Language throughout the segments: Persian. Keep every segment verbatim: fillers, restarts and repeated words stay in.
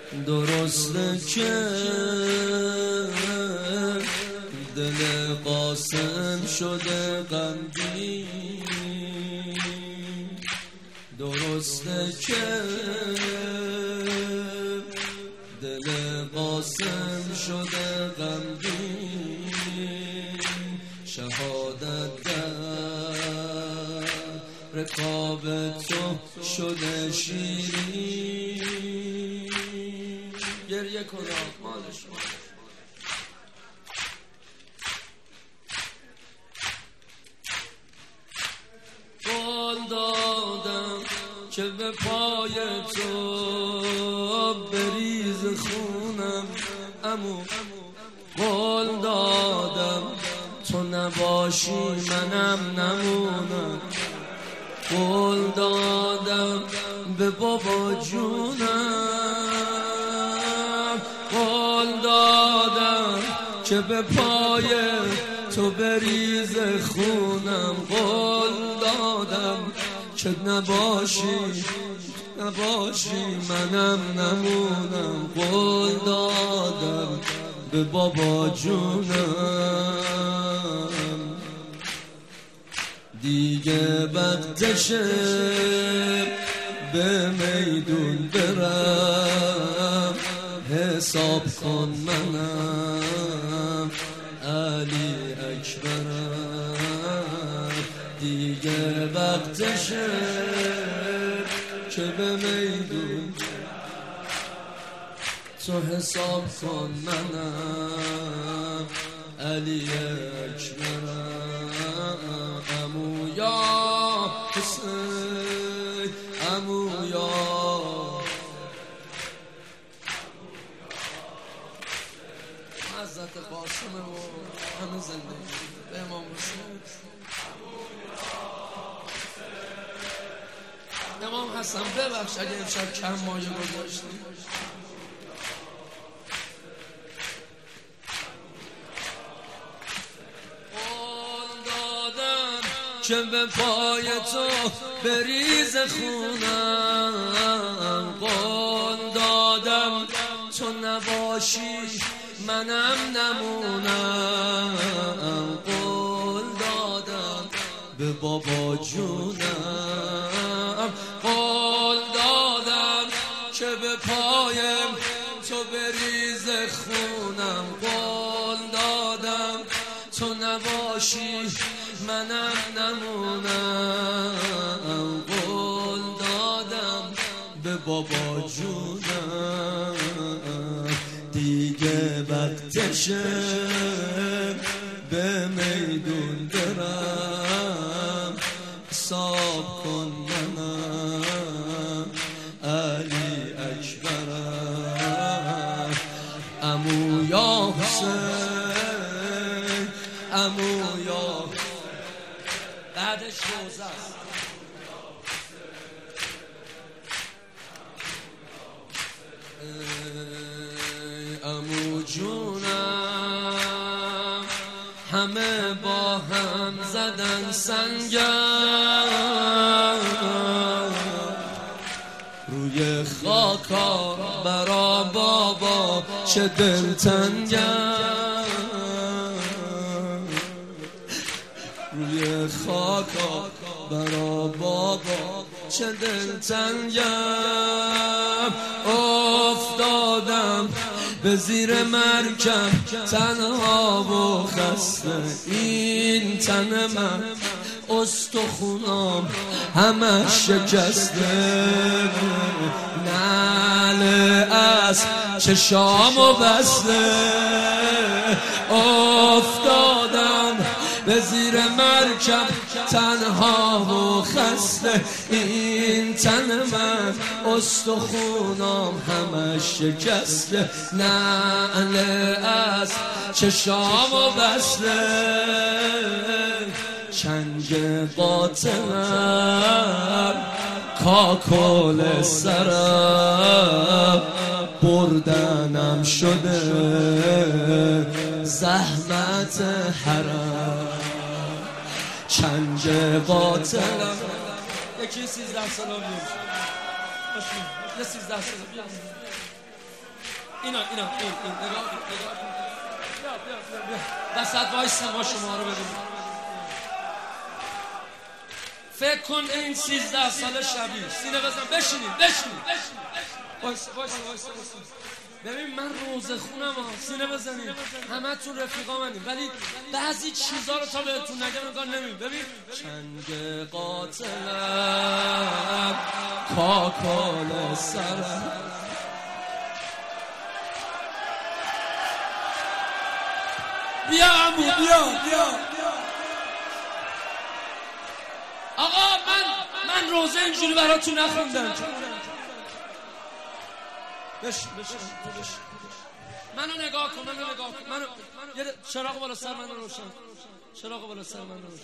درسته که دل قاسم شده غمگین، درسته که دل قاسم شده غمگین، شهادت در رکاب تو شده شیرین. گریه کن مالش قول دادم که به پای تو بریز خونم، امو قول دادم تو نباشی منم نمونم، قول دادم به بابا جونم، قول دادم که به پای تو بریز خونم، قول دادم که نباشی نباشی منم نمونم، قول دادم به بابا جونم. دیگه وقتشه به میدون برم، حساب کن منم علی اکبرم. دیگه وقتشه که به میدون تو حساب کن منم علی اکبرم. امو یا حسین، امو یا حضرت قاسم و همه زندگی به امام حسین. امام حسن ببخش اگه امشب کم مایه گذاشتیم. قول دادم که به پای تو بریز خونم، قول دادم تو نباشی منم نمونم، قول دادم به بابا جونم، قول دادم که به پایم تو بریز خونم، قول دادم تو نباشی منم نمونم، قول دادم به بابا جونم. دیگه وقتشه به میدون برم، حساب کن منم علی اکبرم. امو یا حسین، امو یا بعدش روزه است. امو جونم همه با هم زدن سنگم، روی خاکا برا بابا چه دلتنگم، روی خاکا برا بابا چه دلتنگم. افتادم به زیر مرکب تنها و خسته، این تن من استخونام همه شکسته، نعل از چشامو بسته. افتادم به زیر مرکب تنها و خسته، این تن من استخونام همه شکسته، نعل از چشامو بسته. چنگ قاتلم کاکل سرم، بردنم شده زحمت حرم. چنگ قاتلم یکی سیزده سلام بیارم، یه سیزده سلام بیارم. اینا اینا این این نگاه کن نگاه کن بیا بیا بیا بیا وسط وایسا ما شما رو ببینیم. فکر کن این سیزده سال شبیه سینه بزن بشینید بشینید وایسا وایسا وایسا ببین من روزه خونم ها سینه بزنید همه تون رفیقا منیم ولی بعضی چیزا رو تا بهتون نگم نگاه نمیم. ببین چنگ قاتلم کاکال سرم بیا عمو بیا بیا آقا من من روزه اینجوری براتون نخوندم. بش بش بش منو نگاه کن منو نگاه کن منو یه چراغ بالا سر منو روشن چراغ بالا سر منو روشن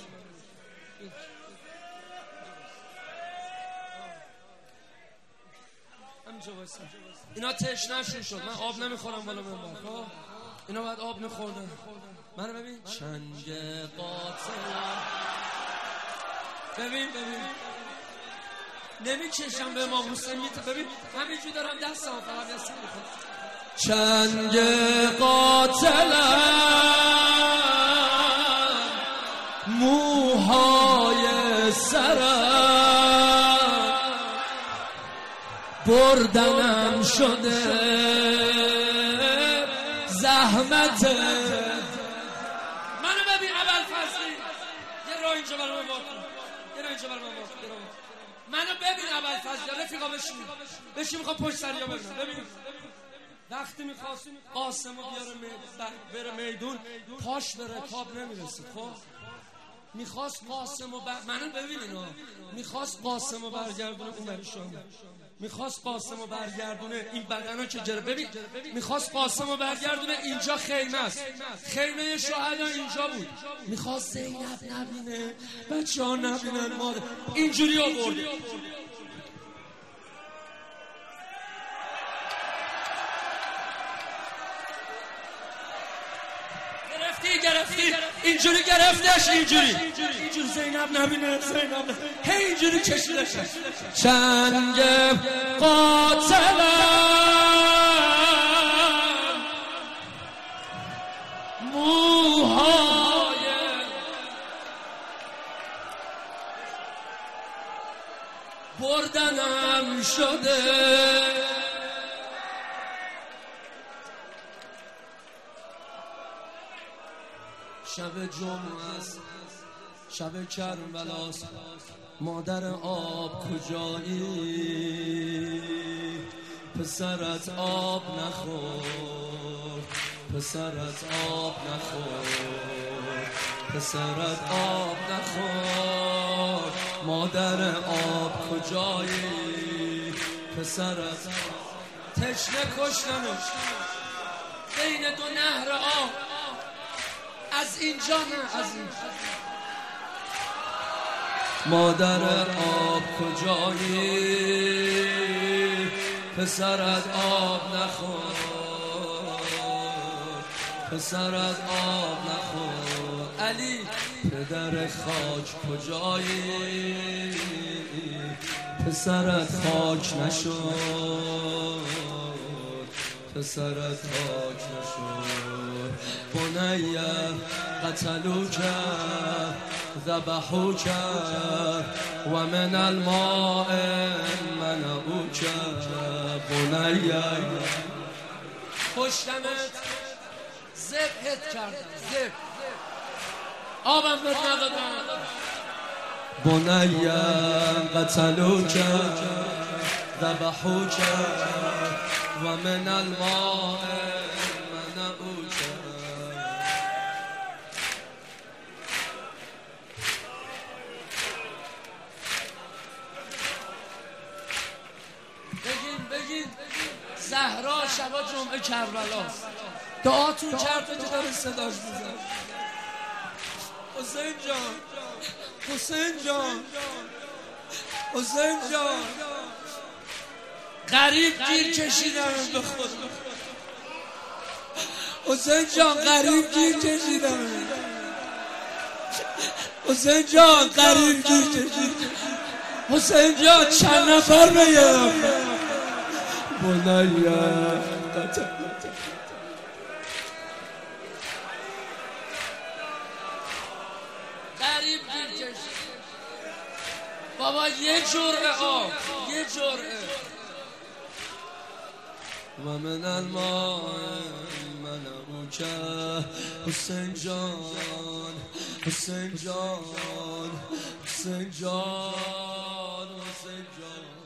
همینجا وایسا. اینا تشنه‌شون شد من آب نمیخورم بالا منبر خب اینا باید آب میخوردن. منو ببین چنگ قاتلم ببین ببین نمیکشم به امام حسین میت ببین همینجوری دارم دستم فقط دستم میخوام. چنگ قاتلم موهای سرم بردنم شده زحمت. منو ببین ابوالفضلی یه راه اینجا برام واکن یه راه اینجا برام واکن منو ببین ابوالفضل رفیقا بشین بشین میخوام پشت سریا ببینم. ببین وقتی میخواست قاسمو بیاره بره میدون پاش به رکاب نمیرسید. خب میخواست قاسمو بر... منو ببین اینا میخواست قاسمو برگردونه اون بری شما میخواست قاسمو برگردونه این بدنا که جره. ببین میخواست قاسمو برگردونه اینجا خیمه است خیمه شهدا اینجا بود میخواست زینب نبینه بچه ها نبینن مادر اینجوری آورده. گرفتی گرفتی اینجوری گرفتش اینجوری اینجوری زینب نبینه زینب هی اینجوری کشیدش. چنگ قاتلم موهای بردنم شده شب جمعه است شب کربلاست مادر آب کجایی پسرت آب نخور پسرت آب نخور پسرت آب نخور مادر آب کجایی پسرت تشنه کشتنش بین دو نهر آب از اینجا نه از اینجا مادر آب کجایی پسرت آب نخور پسرت آب نخور علی پدر خاک کجایی پسرت خاک نشد پسرت خاک نشد. بنی قتلوک ذبحوک و من الماء منعوک بنی کشتمت ذبحت کردم ذبح آبم بهت ندادم. بنی قتلوک ذبحوک و من الماء منعوک. بگین بگین زهرا شبا جمعه کربلاست دعاتون کرده که داره صداش میزن. حسین جان حسین جان حسین جان غریب گیر کشیدم به خود حسین جان غریب گیر کشیدم حسین جان غریب گیر کشیدم حسین جان چند نفر بگیرم بنای قتل بابا یه جرعه آب، یه جرعه. و من الماء من ابوکه حسین جان، حسین جان، حسین جان، حسین جان.